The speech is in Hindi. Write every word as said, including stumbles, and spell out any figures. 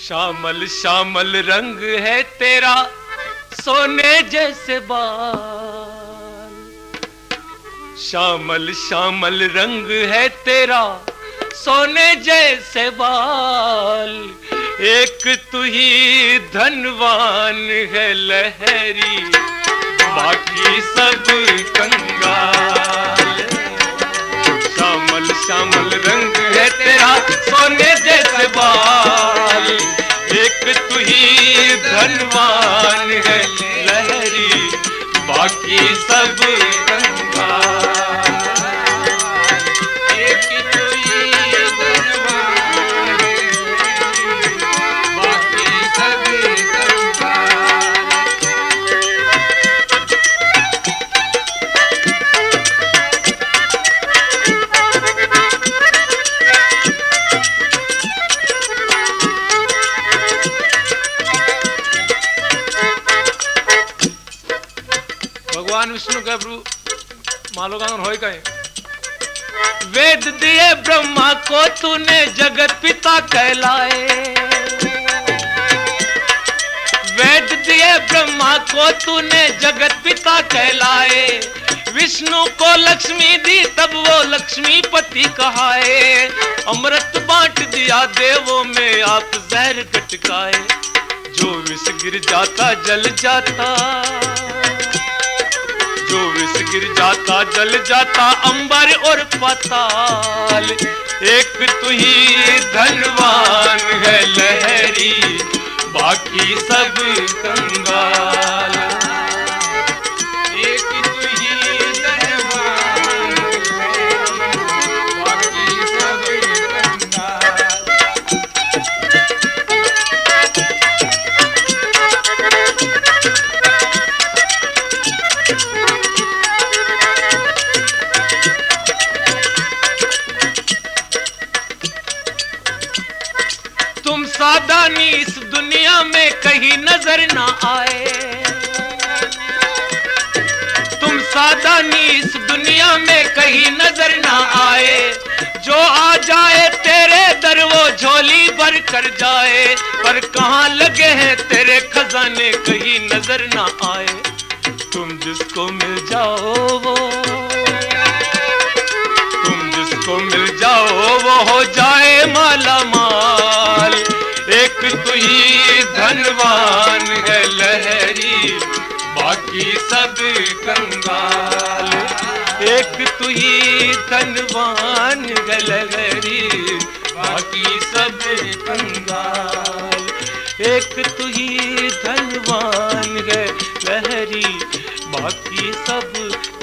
श्यामल श्यामल रंग है तेरा सोने जैसे बाल, श्यामल श्यामल रंग है तेरा सोने जैसे बाल। एक तू ही धनवान है लहरी, बाकी सब कंगाल। श्यामल श्यामल रंग है तेरा सोने जैसे बाल, एक तू ही धनवान है लहरी, बाकी सब कंगाल। भगवान विष्णु के प्रभु मालोगान होय कहे, वेद दिए ब्रह्मा को तूने जगत पिता कहलाए, वेद दिए ब्रह्मा को तूने जगत पिता कहलाए। विष्णु को लक्ष्मी दी तब वो लक्ष्मीपति कहाए, अमृत बांट दिया देवों में आप जहर गटकाए। जो विष गिर जाता जल जाता, जो विष गिर जाता जल जाता अंबर और पाताल। एक तू ही धनवान है लहरी, बाकी सब कंगाल। एक तू ही धनवान है, बाकी सब कंगाल। तुम सादानी इस दुनिया में कहीं नजर ना आए, तुम सादानी इस दुनिया में कहीं नजर ना आए। जो आ जाए तेरे दर वो झोली भर कर जाए, पर कहाँ लगे हैं तेरे खजाने कहीं नजर ना आए। तुम जिसको मिल जाओ वो, तुम जिसको मिल जाओ वो हो जाए माला माल। एक तू ही धनवान है लहरी, बाकी सब कंगाल। एक तू ही धनवान है लहरी, बाकी सब कंगाल। एक तू ही धनवान है लहरी, बाकी सब